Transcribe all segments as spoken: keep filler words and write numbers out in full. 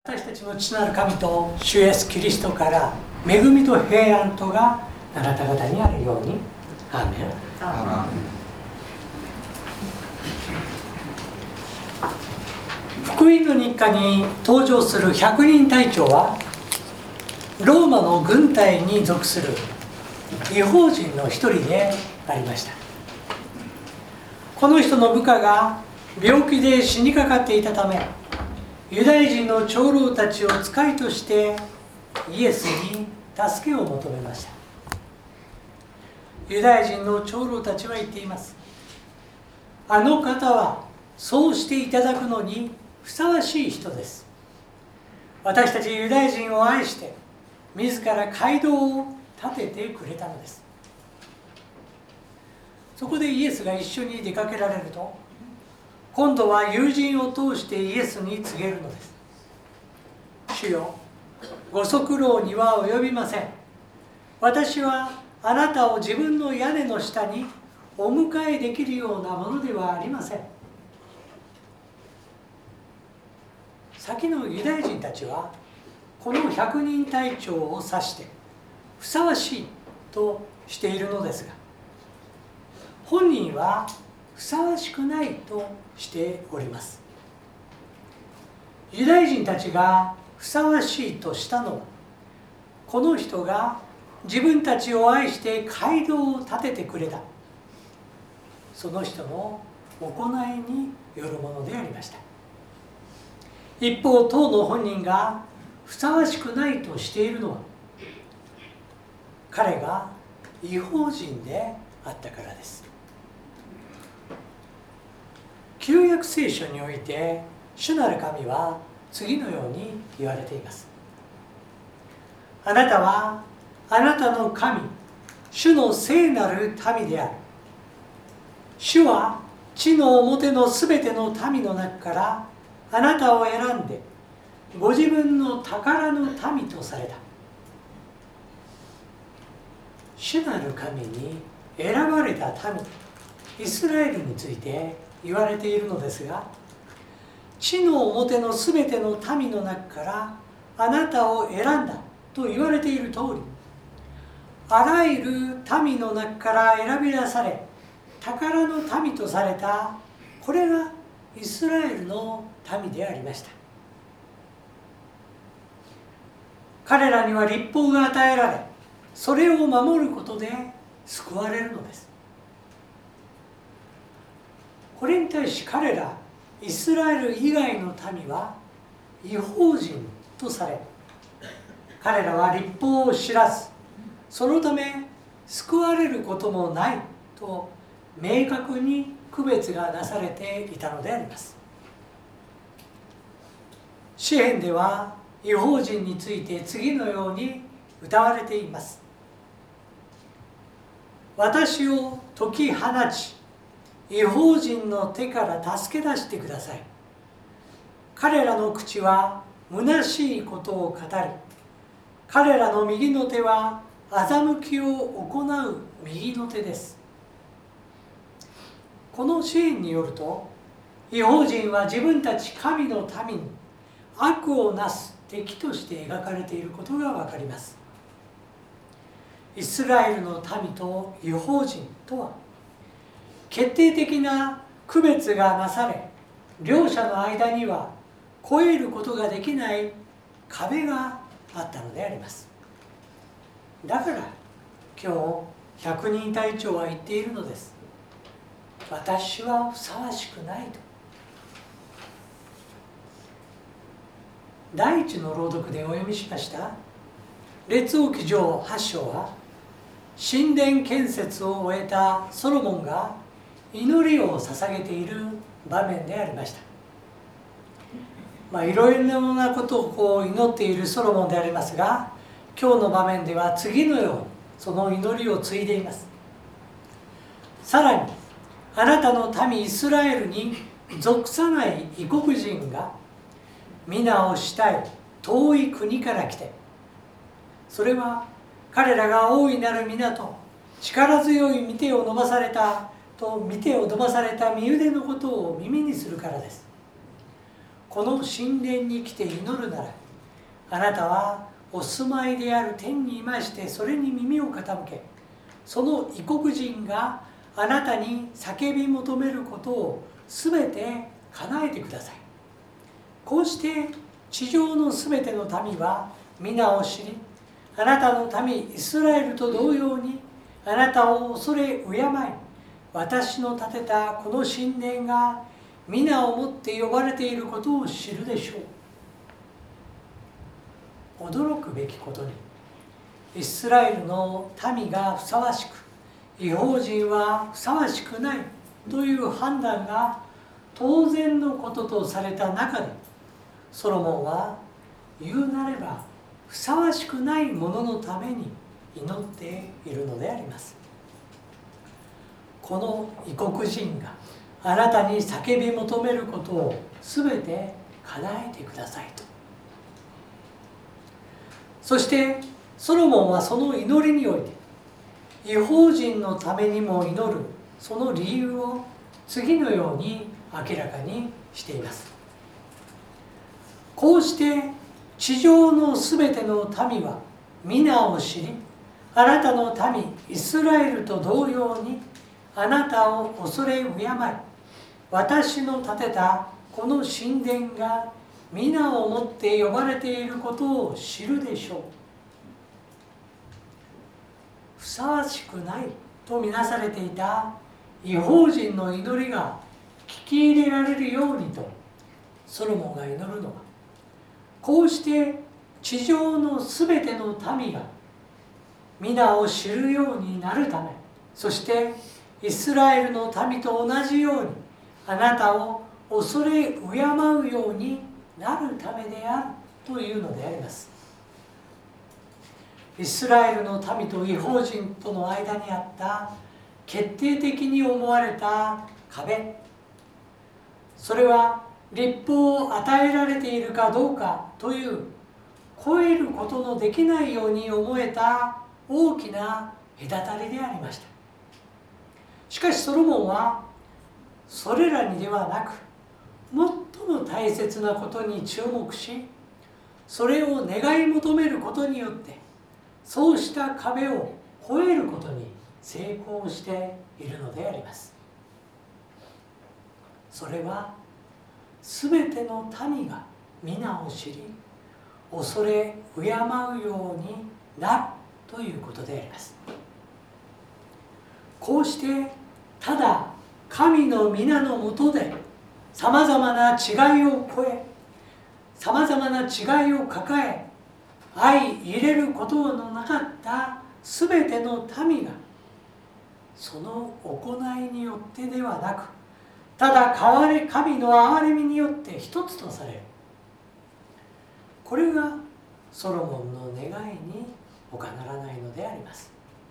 私たちの父なる神と主イエスキリストから恵みと平安とがあなた方にあるように。アーメン。 アーメン。 福音の日課に登場する百人隊長はローマの軍隊に属する異邦人の一人でありました。この人の部下が病気で死にかかっていたため、ユダヤ人の長老たちを使いとしてイエスに助けを求めました。ユダヤ人の長老たちは言っています。あの方はそうしていただくのにふさわしい人です。私たちユダヤ人を愛して自ら街道を建ててくれたのです。そこでイエスが一緒に出かけられると、今度は友人を通してイエスに告げるのです。主よ、ご足労には及びません。私はあなたを自分の屋根の下にお迎えできるようなものではありません。先のユダヤ人たちはこの百人隊長を指してふさわしいとしているのですが、本人はふさわしくないとしております。ユダヤ人たちがふさわしいとしたのは、この人が自分たちを愛して街道を建ててくれた、その人の行いによるものでありました。一方、当の本人がふさわしくないとしているのは、彼が異邦人であったからです。旧約聖書において主なる神は次のように言われています。あなたはあなたの神主の聖なる民である。主は地の表のすべての民の中からあなたを選んでご自分の宝の民とされた。主なる神に選ばれた民イスラエルについて言われているのですが、地の表のすべての民の中からあなたを選んだと言われている通り、あらゆる民の中から選び出され宝の民とされた、これがイスラエルの民でありました。彼らには律法が与えられ、それを守ることで救われるのです。これに対し彼らイスラエル以外の民は異邦人とされ、彼らは律法を知らず、そのため救われることもないと明確に区別がなされていたのであります。詩編では異邦人について次のように歌われています。私を解き放ち、異邦人の手から助け出してください。彼らの口は虚しいことを語り、彼らの右の手は欺きを行う右の手です。この詩篇によると、異邦人は自分たち神の民に悪をなす敵として描かれていることがわかります。イスラエルの民と異邦人とは決定的な区別がなされ、両者の間には越えることができない壁があったのであります。だから今日百人隊長は言っているのです。私はふさわしくないと。第一の朗読でお読みしました列王記上はち章は、神殿建設を終えたソロモンが祈りを捧げている場面でありました。まあ、いろいろなことをこう祈っているソロモンでありますが、今日の場面では次のようにその祈りを継いでいます。さらに、あなたの民イスラエルに属さない異国人が皆を慕い遠い国から来て、それは彼らが大いなる皆と力強い御手を伸ばされたと御手を伸ばされた身腕のことを耳にするからです。 この神殿に来て祈るなら、あなたはお住まいである天にいましてそれに耳を傾け、その異国人があなたに叫び求めることをすべて叶えてください。こうして地上のすべての民は皆を知り、あなたの民イスラエルと同様にあなたを恐れ敬い、私の建てたこの神殿が皆をもって呼ばれていることを知るでしょう。驚くべきことに、イスラエルの民がふさわしく、異邦人はふさわしくないという判断が当然のこととされた中で、ソロモンは言うなればふさわしくないもののために祈っているのであります。この異国人があなたに叫び求めることをすべて叶えてくださいと。そしてソロモンはその祈りにおいて、異邦人のためにも祈るその理由を次のように明らかにしています。こうして地上のすべての民は皆を知り、あなたの民イスラエルと同様にあなたを恐れ敬い、私の建てたこの神殿が皆をもって呼ばれていることを知るでしょう。ふさわしくないとみなされていた異邦人の祈りが聞き入れられるようにとソロモンが祈るのは、こうして地上のすべての民が皆を知るようになるため、そしてイスラエルの民と同じようにあなたを恐れ敬うようになるためであるというのであります。イスラエルの民と異邦人との間にあった決定的に思われた壁、それは律法を与えられているかどうかという越えることのできないように思えた大きな隔たりでありました。しかしソロモンはそれらにではなく、最も大切なことに注目し、それを願い求めることによってそうした壁を越えることに成功しているのであります。それはすべての民が皆を知り、恐れ敬うようになるということであります。こうしてただ神の皆のもとでさまざまな違いを超え、さまざまな違いを抱え、相入れることのなかったすべての民が、その行いによってではなく、ただ神の憐れみによって一つとされる。これがソロモンの願いに他ならないのであります。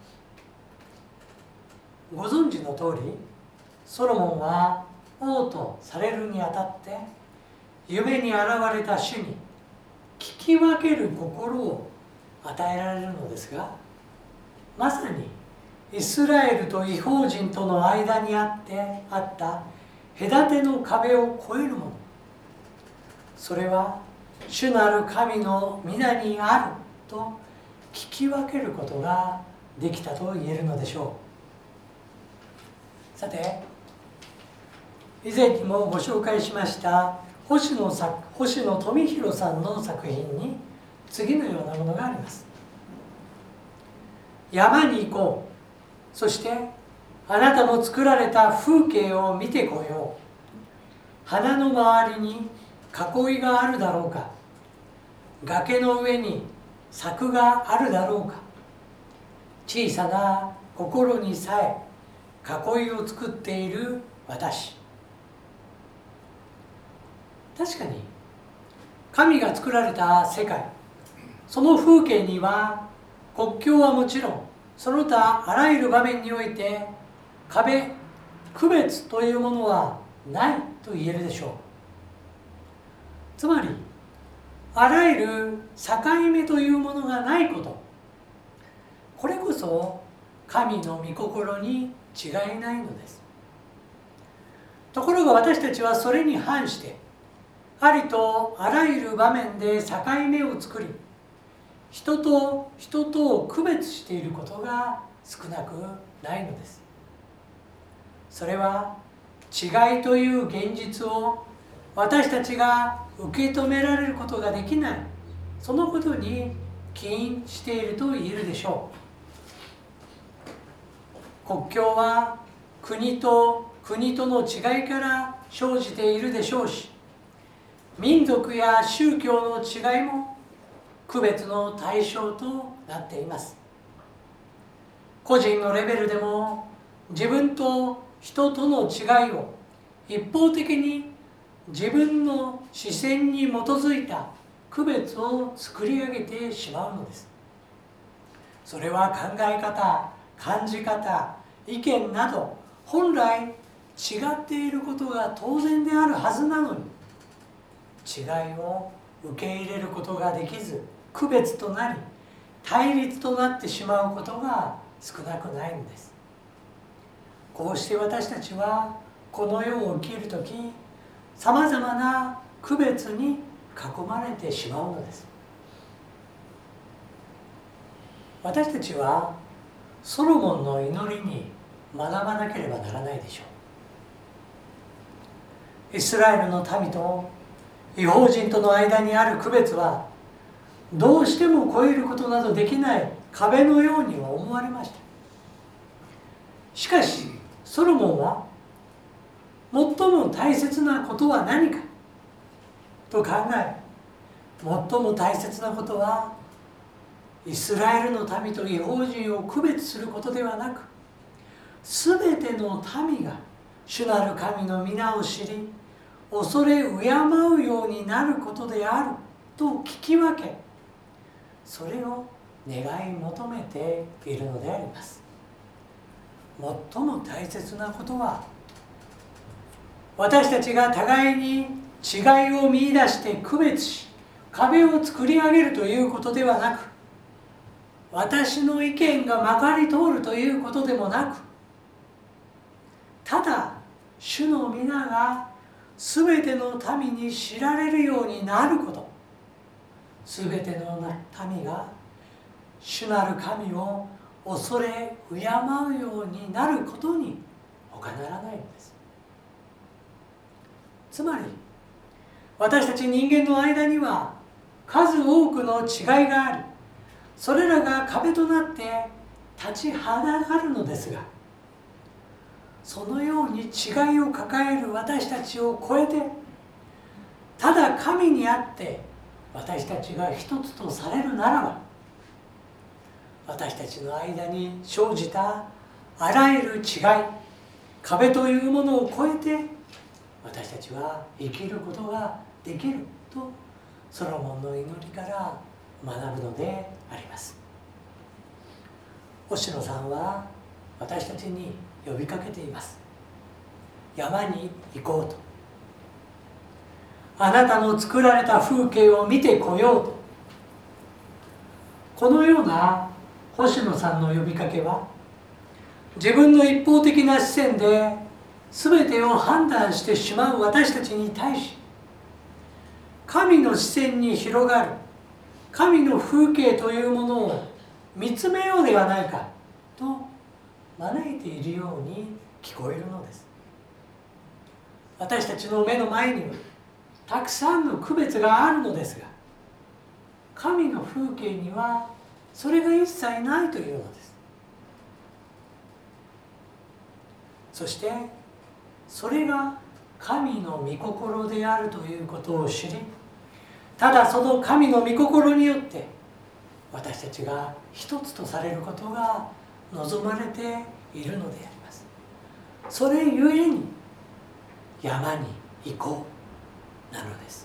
ご存知の通り、ソロモンは王とされるにあたって夢に現れた主に聞き分ける心を与えられるのですが、まさにイスラエルと異邦人との間にあってあった隔ての壁を越えるもの、それは主なる神の皆にあると聞き分けることができたと言えるのでしょう。さて、以前にもご紹介しました星野作星野富弘さんの作品に次のようなものがあります。山に行こう、そしてあなたの作られた風景を見てこよう。花の周りに囲いがあるだろうか、崖の上に柵があるだろうか。小さな心にさえ囲いを作っている私。確かに神が作られた世界、その風景には国境はもちろん、その他あらゆる場面において壁、区別というものはないと言えるでしょう。つまりあらゆる境目というものがないこと、これこそ神の御心に違いないのです。ところが私たちはそれに反して、 ありとあらゆる場面で境目を作り、人と人とを区別していることが少なくないのです。それは違いという現実を私たちが受け止められることができない、そのことに起因していると言えるでしょう。国境は国と国との違いから生じているでしょうし、民族や宗教の違いも区別の対象となっています。個人のレベルでも自分と人との違いを一方的に自分の視線に基づいた区別を作り上げてしまうのです。それは考え方、感じ方、意見など本来違っていることが当然であるはずなのに、違いを受け入れることができず区別となり対立となってしまうことが少なくないのです。こうして私たちはこの世を生きるとき、さまざまな区別に囲まれてしまうのです。私たちはソロモンの祈りに学ばなければならないでしょう。イスラエルの民と異邦人との間にある区別はどうしても越えることなどできない壁のようには思われました。しかしソロモンは最も大切なことは何かと考え、最も大切なことはイスラエルの民と異邦人を区別することではなく、すべての民が主なる神の皆を知り恐れ敬うようになることであると聞き分け、それを願い求めているのであります。最も大切なことは、私たちが互いに違いを見出して区別し壁を作り上げるということではなく、私の意見がまかり通るということでもなく、ただ主の皆がすべての民に知られるようになること、すべての民が主なる神を恐れ敬うようになることに他ならないのです。つまり私たち人間の間には数多くの違いがあり、それらが壁となって立ちはだかるのですが、そのように違いを抱える私たちを超えて、ただ神にあって私たちが一つとされるならば、私たちの間に生じたあらゆる違い、壁というものを超えて私たちは生きることができるとソロモンの祈りから学ぶのであります。星野さんは私たちに呼びかけています。山に行こうと、あなたの作られた風景を見てこようと。このような星野さんの呼びかけは、自分の一方的な視線で全てを判断してしまう私たちに対し、神の視線に広がる神の風景というものを見つめようではないかと招いているように聞こえるのです。私たちの目の前にはたくさんの区別があるのですが、神の風景にはそれが一切ないというのです。そしてそれが神の御心であるということを知り、ただその神の御心によって私たちが一つとされることが望まれているのであります。それゆえに山に行こうなのです。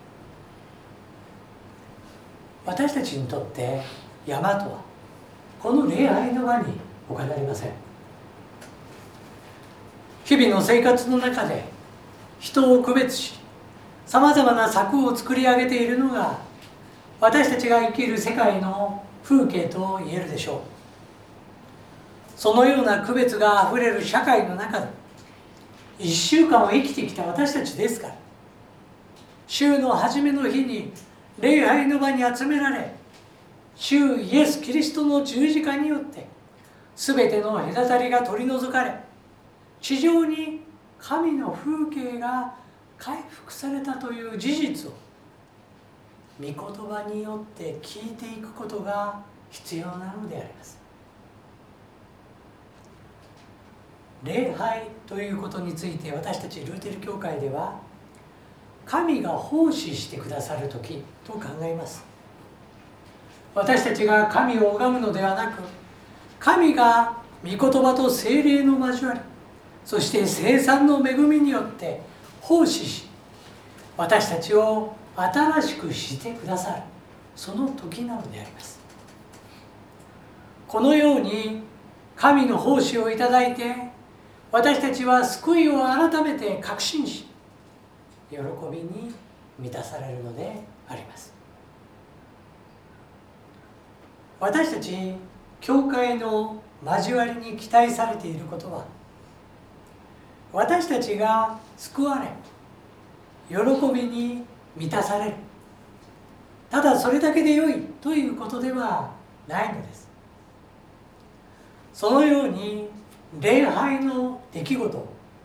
私たちにとって山とはこの礼拝の場に他なりません。日々の生活の中で人を区別し、さまざまな策を作り上げているのが私たちが生きる世界の風景と言えるでしょう。そのような区別があふれる社会の中でいっしゅうかんを生きてきた私たちですから、 週の初めの日に礼拝の場に集められ、主イエス・キリストの十字架によってすべての隔たりが取り除かれ、地上に神の風景が回復されたという事実を御言葉によって聞いていくことが必要なのであります。礼拝ということについて、私たちルーテル教会では神が奉仕してくださる時と考えます。私たちが神を拝むのではなく、神が御言葉と聖霊の交わり、そして聖餐の恵みによって奉仕し、私たちを新しくしてくださる、その時なのであります。このように神の奉仕をいただいて、私たちは救いを改めて確信し、喜びに満たされるのであります。私たち教会の交わりに期待されていることは、私たちが救われ、喜びに満たされる、ただそれだけでよいということではないのです。そのように礼拝の出来事を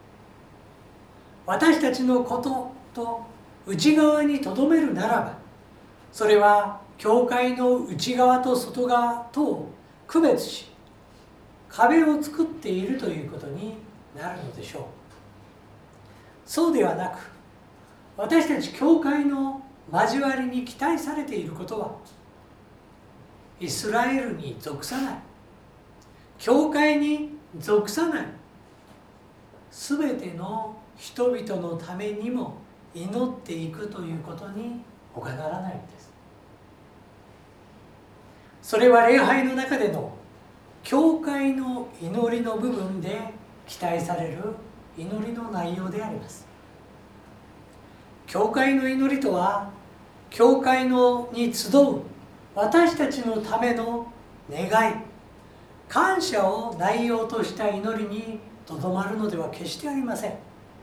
私たちのことと内側にとどめるならば、それは教会の内側と外側とを区別し、壁を作っているということになるのでしょう。そうではなく、私たち教会の交わりに期待されていることは、イスラエルに属さない、教会に属さないすべての人々のためにも祈っていくということに他ならないのです。それは礼拝の中での教会の祈りの部分で期待される祈りの内容であります。教会の祈りとは、教会のに集う私たちのための願い、感謝を内容とした祈りにとどまるのでは決してありません。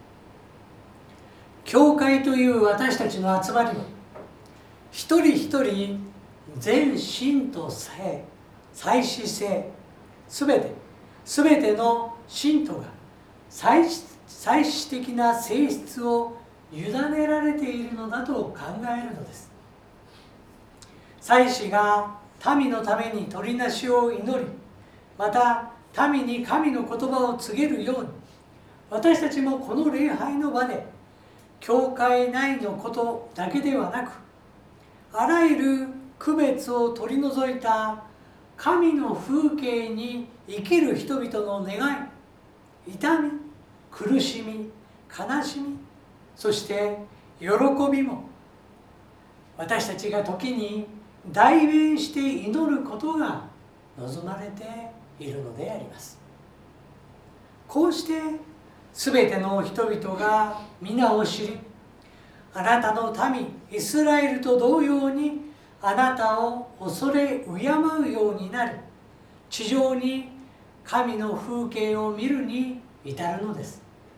教会という私たちの集まりは、一人一人全信徒性、祭司性、すべてすべての信徒が祭司的な性質を委ねられているのだと考えるのです。祭司が民のために取りなしを祈り、また民に神の言葉を告げるように、私たちもこの礼拝の場で教会内のことだけではなく、あらゆる区別を取り除いた神の風景に生きる人々の願い、痛み、苦しみ、悲しみ、そして喜びも、私たちが時に代弁して祈ることが望まれているのであります。こうして全ての人々が皆を知り、あなたの民イスラエルと同様にあなたを恐れ敬うようになり、地上に神の風景を見るに至るのです。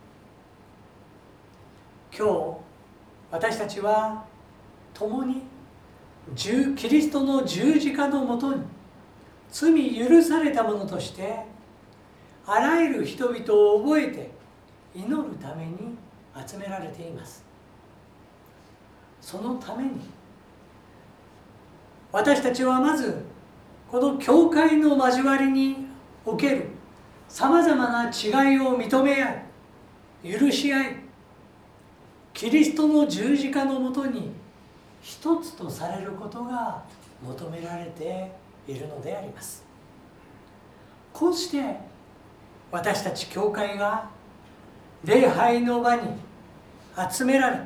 今日私たちは共にキリストの十字架のもとに罪許されたものとして、あらゆる人々を覚えて祈るために集められています。そのために私たちはまずこの教会の交わりにおけるさまざまな違いを認め合い、許し合い、キリストの十字架のもとに一つとされることが求められているのであります。こうして私たち教会が礼拝の場に集められ、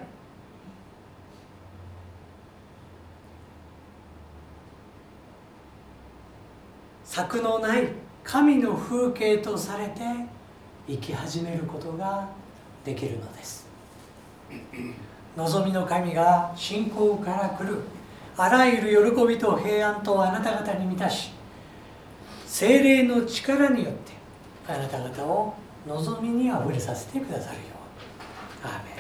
策のない神の風景とされて生き始めることができるのです。望みの神が信仰から来るあらゆる喜びと平安とあなた方に満たし、聖霊の力によってあなた方を望みにあふれさせてくださるように。アーメン。